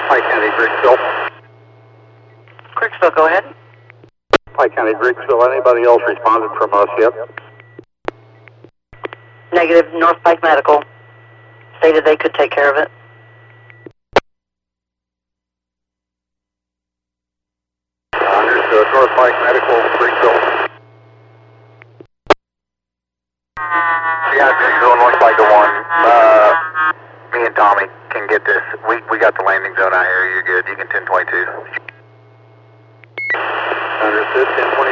Pike County, Bricksville. Bricksville, go ahead. Pike County, Bricksville. Anybody else responded from us yet? Negative. North Pike Medical stated they could take care of it. Understood. North Pike Medical, Bricksville. Yeah, Bricksville, North Pike to 1. Me and Tommy can get this. We got the landing zone out here. You're good. You can 1022. Understood. 1022.